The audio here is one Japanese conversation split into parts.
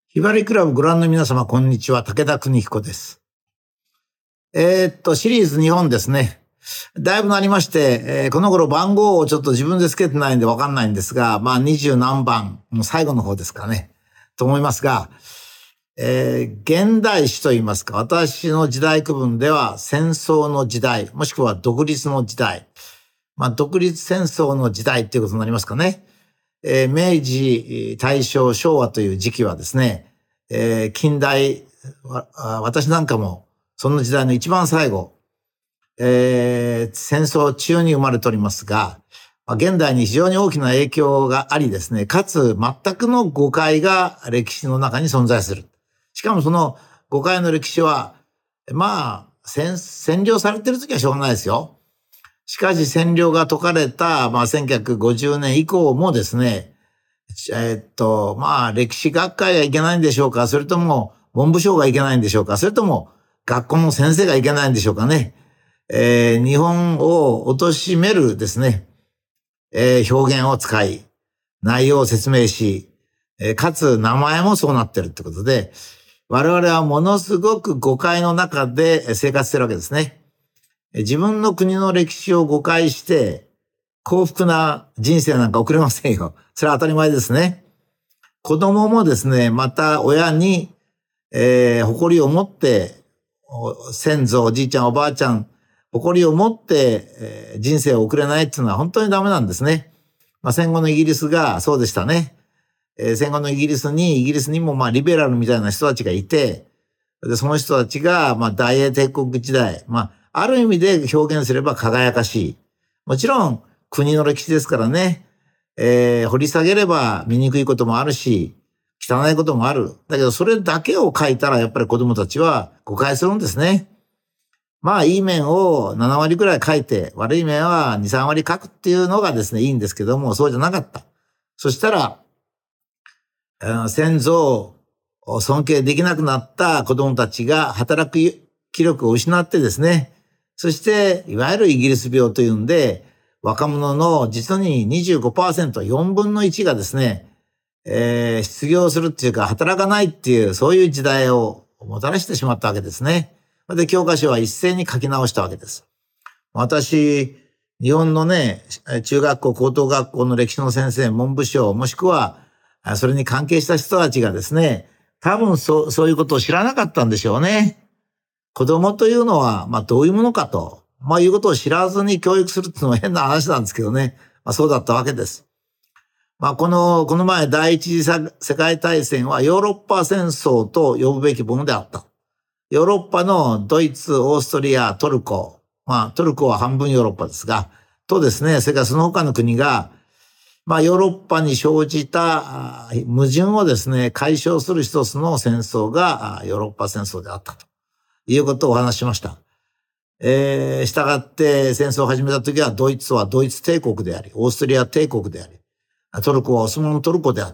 ひばりクラブご覧の皆様、こんにちは。武田邦彦です。シリーズ2本ですね。だいぶなりまして、この頃番号をちょっと自分でつけてないんでわかんないんですが、20何番、もう最後の方ですかね。と思いますが、現代史と言いますか、私の時代区分では戦争の時代、もしくは独立の時代。独立戦争の時代っていうことになりますかね。明治、大正、昭和という時期はですね、近代、私なんかもその時代の一番最後、戦争中に生まれておりますが、現代に非常に大きな影響がありですね、かつ全くの誤解が歴史の中に存在する。しかもその誤解の歴史は、占領されてる時はしょうがないですよ。しかし占領が解かれた、1950年以降もですね、歴史学会がいけないんでしょうか、それとも文部省がいけないんでしょうか、それとも学校の先生がいけないんでしょうかね。日本を貶めるですね、表現を使い、内容を説明し、かつ名前もそうなってるってことで、我々はものすごく誤解の中で生活してるわけですね。自分の国の歴史を誤解して、幸福な人生なんか送れませんよ。それは当たり前ですね。子供もですね、また親に、誇りを持って、先祖、おじいちゃん、おばあちゃん、誇りを持って、人生を送れないっていうのは本当にダメなんですね。戦後のイギリスがそうでしたね。戦後のイギリスにもリベラルみたいな人たちがいて、でその人たちが、大英帝国時代、ある意味で表現すれば輝かしい。もちろん、国の歴史ですからね、掘り下げれば醜いこともあるし、汚いこともある。だけど、それだけを書いたら、やっぱり子供たちは誤解するんですね。いい面を7割くらい書いて、悪い面は2、3割書くっていうのがですね、いいんですけども、そうじゃなかった。そしたら、先祖を尊敬できなくなった子供たちが働く気力を失ってですね、そして、いわゆるイギリス病というんで、若者の実に 25%、4分の1がですね、失業するっていうか働かないっていう、そういう時代をもたらしてしまったわけですね。で、教科書は一斉に書き直したわけです。私、日本のね、中学校、高等学校の歴史の先生、文部省、もしくは、それに関係した人たちがですね、多分そういうことを知らなかったんでしょうね。子供というのは、どういうものかと、いうことを知らずに教育するっていうのは変な話なんですけどね。そうだったわけです。この前第一次世界大戦はヨーロッパ戦争と呼ぶべきものであった。ヨーロッパのドイツ、オーストリア、トルコ。トルコは半分ヨーロッパですが、とですね、それからその他の国が、ヨーロッパに生じた矛盾をですね、解消する一つの戦争がヨーロッパ戦争であったということをお話ししました。したがって戦争を始めた時はドイツはドイツ帝国であり、オーストリア帝国であり、トルコはオスマントルコであった。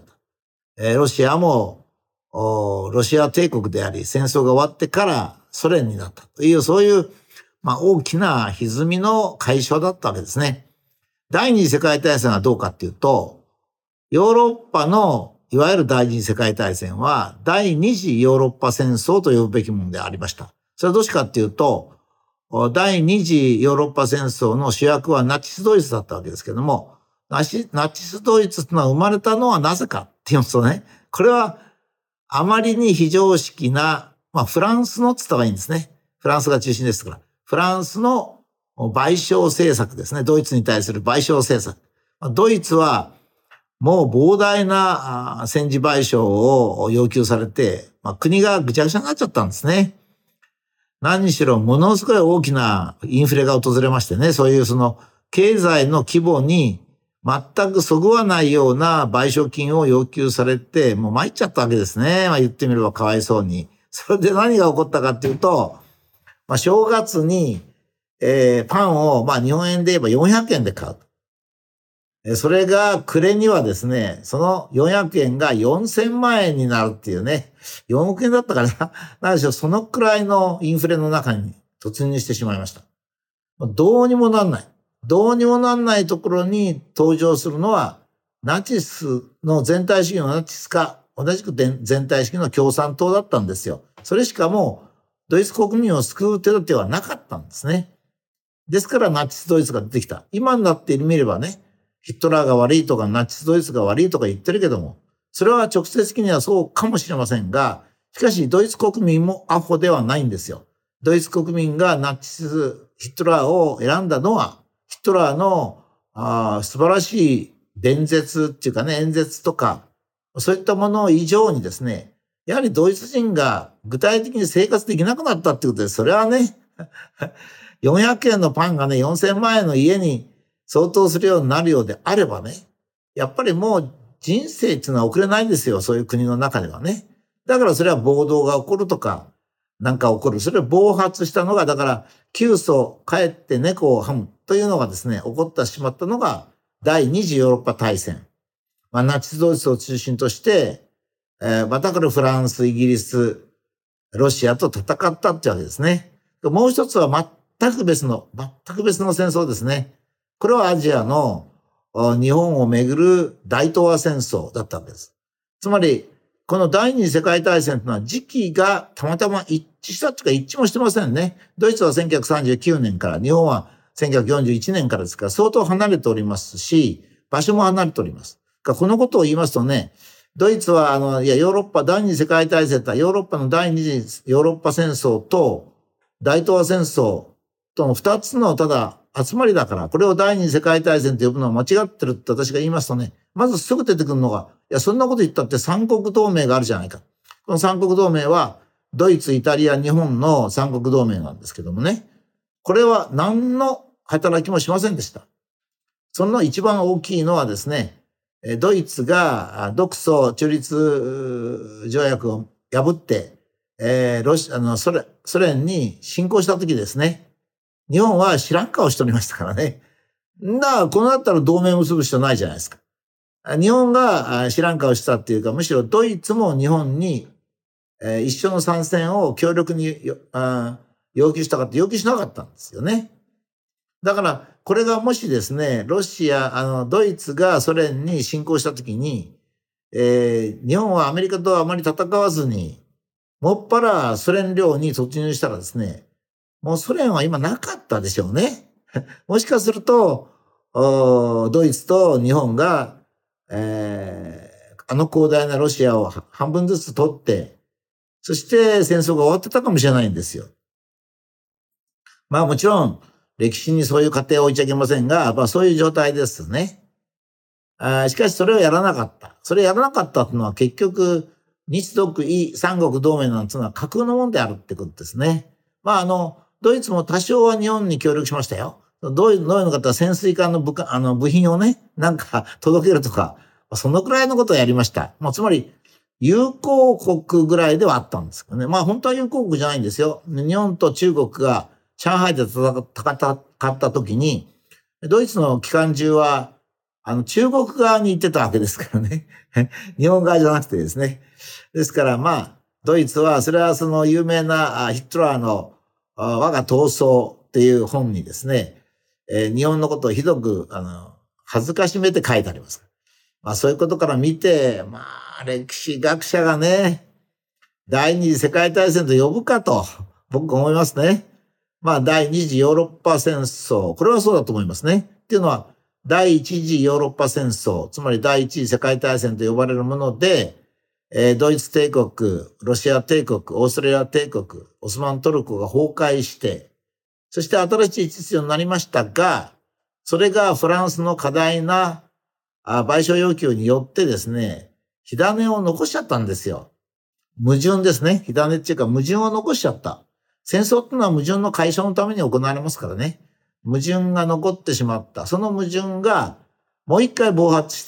ロシアもロシア帝国であり、戦争が終わってからソ連になったという、そういう、大きな歪みの解消だったわけですね。第二次世界大戦はどうかっていうと、ヨーロッパのいわゆる第二次世界大戦は第二次ヨーロッパ戦争と呼ぶべきものでありました。それはどうしかっていうと、第二次ヨーロッパ戦争の主役はナチスドイツだったわけですけども、ナチスドイツというのは生まれたのはなぜかって言いますとね、これはあまりに非常識な、フランスのって言った方がいいんですね。フランスが中心ですから。フランスの賠償政策ですね。ドイツに対する賠償政策。ドイツはもう膨大な戦時賠償を要求されて、国がぐちゃぐちゃになっちゃったんですね。何にしろものすごい大きなインフレが訪れましてね、そういうその経済の規模に全くそぐわないような賠償金を要求されて、もう参っちゃったわけですね。言ってみればかわいそうに。それで何が起こったかっていうと、正月に、パンを、日本円で言えば400円で買う。それが暮れにはですね、その400円が4000万円になるっていうね、4億円だったからな、なんでしょう、そのくらいのインフレの中に突入してしまいました。どうにもなんない。どうにもなんないところに登場するのは、ナチスの全体主義のナチス化、 同じく全体主義の共産党だったんですよ。それしかもうドイツ国民を救う手立てはなかったんですね。ですからナチスドイツが出てきた。今になってみればね、ヒットラーが悪いとかナチスドイツが悪いとか言ってるけども、それは直接的にはそうかもしれませんが、しかしドイツ国民もアホではないんですよ。ドイツ国民がヒットラーを選んだのは、ヒットラーの素晴らしい演説とか、そういったもの以上にですね、やはりドイツ人が具体的に生活できなくなったっていうことで、それはね、400円のパンがね、4000万円の家に相当するようになるようであればね、やっぱりもう人生っていうのは送れないんですよ、そういう国の中ではね。だからそれは暴動が起こるとか、なんか起こる。それを暴発したのが、だから、窮祖帰って猫を噛むというのがですね、起こってしまったのが、第二次ヨーロッパ大戦。ナチスドイツを中心として、またこれフランス、イギリス、ロシアと戦ったってわけですね。もう一つは全く別の戦争ですね。これはアジアの日本をめぐる大東亜戦争だったわけです。つまり、この第二次世界大戦というのは時期がたまたま一致したというか一致もしてませんね。ドイツは1939年から、日本は1941年からですから相当離れておりますし、場所も離れております。このことを言いますとね、ドイツはヨーロッパ第二次世界大戦とはヨーロッパの第二次ヨーロッパ戦争と大東亜戦争との二つのただ集まりだから、これを第二次世界大戦と呼ぶのは間違ってるって私が言いますとね、まずすぐ出てくるのが、そんなこと言ったって三国同盟があるじゃないか。この三国同盟は、ドイツ、イタリア、日本の三国同盟なんですけどもね。これは何の働きもしませんでした。その一番大きいのはですね、ドイツが独ソ中立条約を破って、ソ連に侵攻した時ですね。日本は知らん顔しておりましたからね。こうなったら同盟を結ぶ必要ないじゃないですか。日本が知らん顔したっていうか、むしろドイツも日本に一緒の参戦を強力に要求したかって要求しなかったんですよね。だから、これがもしですね、ドイツがソ連に侵攻したときに、日本はアメリカとあまり戦わずに、もっぱらソ連領に突入したらですね、もうソ連は今なかったでしょうね。もしかすると、ドイツと日本が、広大なロシアを半分ずつ取って、そして戦争が終わってたかもしれないんですよ。もちろん、歴史にそういう過程を置いちゃいけませんが、そういう状態ですね。しかしそれをやらなかった。それをやらなかったっていうのは結局、日独伊三国同盟なんていうのは架空のもんであるってことですね。ドイツも多少は日本に協力しましたよ。どういうのかと潜水艦の部品をね、なんか届けるとか、そのくらいのことをやりました。つまり、友好国ぐらいではあったんですけどね。本当は友好国じゃないんですよ。日本と中国が上海で戦った時に、ドイツの機関銃は、中国側に行ってたわけですからね。日本側じゃなくてですね。ですからドイツは、それはその有名なヒットラーの我が闘争っていう本にですね、日本のことをひどく、恥ずかしめて書いてあります。そういうことから見て、歴史学者がね、第二次世界大戦と呼ぶかと、僕思いますね。第二次ヨーロッパ戦争、これはそうだと思いますね。っていうのは、第一次ヨーロッパ戦争、つまり第一次世界大戦と呼ばれるもので、ドイツ帝国、ロシア帝国、オーストラリア帝国、オスマントルコが崩壊して、そして新しい秩序になりましたが、それがフランスの過大な賠償要求によってですね、火種を残しちゃったんですよ。矛盾ですね。火種っていうか矛盾を残しちゃった。戦争っていうのは矛盾の解消のために行われますからね。矛盾が残ってしまった。その矛盾がもう一回暴発して、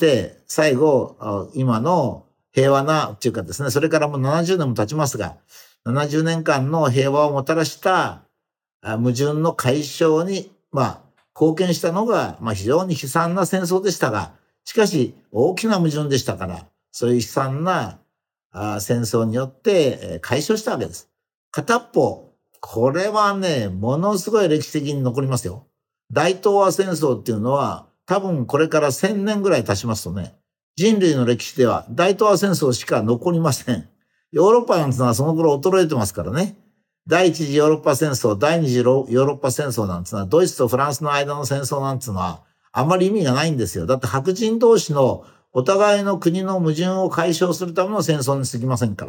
最後、今の平和なっていうかですね、それからもう70年も経ちますが、70年間の平和をもたらした矛盾の解消に、貢献したのが、非常に悲惨な戦争でしたが、しかし大きな矛盾でしたから、そういう悲惨な戦争によって解消したわけです。片っぽ、これはね、ものすごい歴史的に残りますよ。大東亜戦争っていうのは、多分これから1000年ぐらい経ちますとね、 人類の歴史では大東亜戦争しか残りません。ヨーロッパなんてのはその頃衰えてますからね。第一次ヨーロッパ戦争、第二次ヨーロッパ戦争なんてのは、ドイツとフランスの間の戦争なんてのは、あんまり意味がないんですよ。だって白人同士のお互いの国の矛盾を解消するための戦争に過ぎませんから。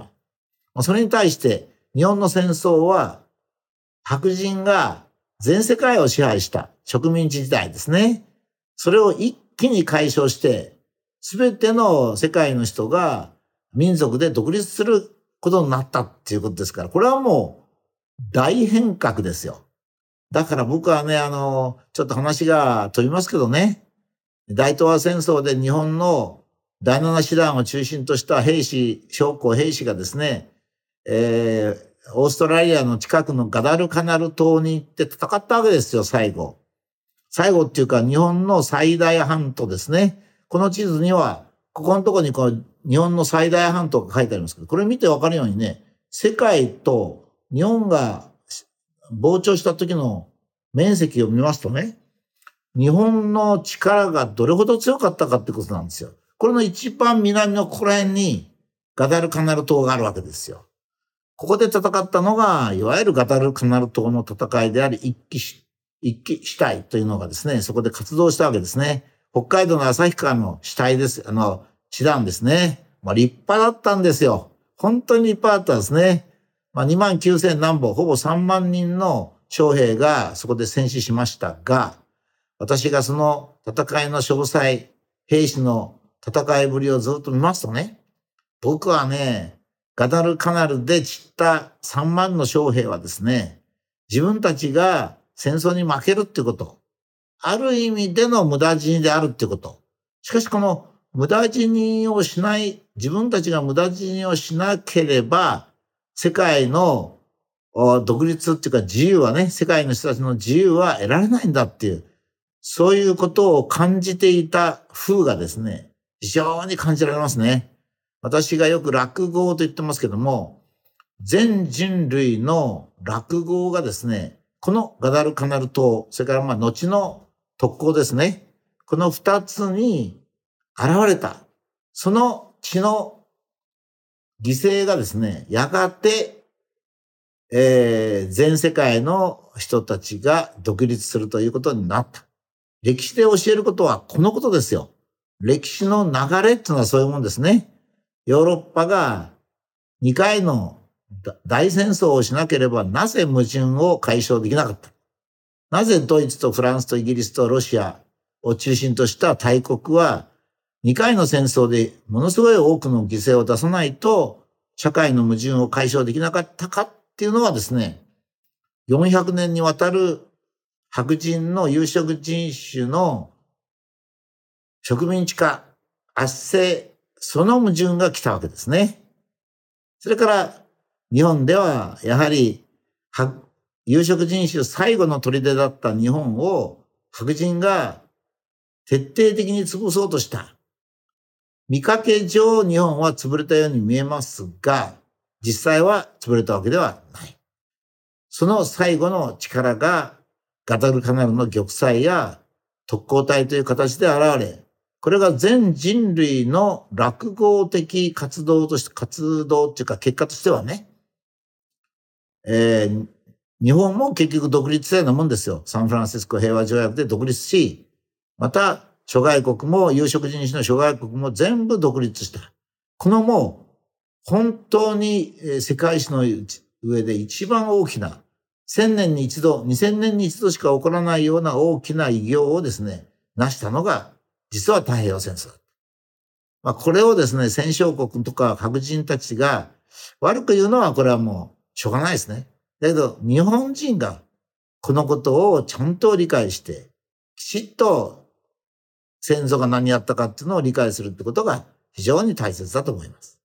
それに対して、日本の戦争は、白人が全世界を支配した植民地時代ですね。それを一気に解消して、すべての世界の人が民族で独立することになったっていうことですから、これはもう大変革ですよ。だから僕はね、ちょっと話が飛びますけどね、大東亜戦争で日本の第七師団を中心とした将校兵士がですね、オーストラリアの近くのガダルカナル島に行って戦ったわけですよ、最後。最後っていうか日本の最大半島ですね。この地図には、ここのところに日本の最大半島が書いてありますけど、これ見てわかるようにね、世界と日本が膨張した時の面積を見ますとね、日本の力がどれほど強かったかってことなんですよ。これの一番南のここら辺にガダルカナル島があるわけですよ。ここで戦ったのが、いわゆるガダルカナル島の戦いであり、一騎支隊というのがですね、そこで活動したわけですね。北海道の旭川の支隊です。師団ですね。立派だったんですよ。本当に立派だったんですね。29,000何歩、ほぼ3万人の将兵がそこで戦死しましたが、私がその戦いの詳細、兵士の戦いぶりをずっと見ますとね、僕はね、ガダルカナルで散った3万の将兵はですね、自分たちが戦争に負けるってこと、ある意味での無駄死にであるってこと。しかしこの無駄死にをしない、自分たちが無駄死にをしなければ、世界の独立っていうか自由はね、世界の人たちの自由は得られないんだっていう、そういうことを感じていた風がですね、非常に感じられますね。私がよく落語と言ってますけども、全人類の落語がですね、このガダルカナル島、それから後の特攻ですね、この二つに現れた、その血の犠牲がですね、やがて、全世界の人たちが独立するということになった。歴史で教えることはこのことですよ。歴史の流れっていうのはそういうもんですね。ヨーロッパが2回の大戦争をしなければなぜ矛盾を解消できなかった。なぜドイツとフランスとイギリスとロシアを中心とした大国は2回の戦争でものすごい多くの犠牲を出さないと社会の矛盾を解消できなかったかっていうのはですね、400年にわたる白人の有色人種の植民地化、圧政、その矛盾が来たわけですね。それから日本ではやはり有色人種最後の砦だった日本を白人が徹底的に潰そうとした。見かけ上日本は潰れたように見えますが、実際は潰れたわけではない。その最後の力がガダルカナルの玉砕や特攻隊という形で現れ、これが全人類の落語的活動っていうか結果としてはね、日本も結局独立したようなもんですよ。サンフランシスコ平和条約で独立し、また諸外国も有色人種の諸外国も全部独立した。このもう本当に世界史の上で一番大きな1000年に一度、2000年に一度しか起こらないような大きな偉業をですね、成したのが実は太平洋戦争。これをですね、戦勝国とか白人たちが悪く言うのはこれはもうしょうがないですね。だけど日本人がこのことをちゃんと理解して、きちっと先祖が何やったかっていうのを理解するってことが非常に大切だと思います。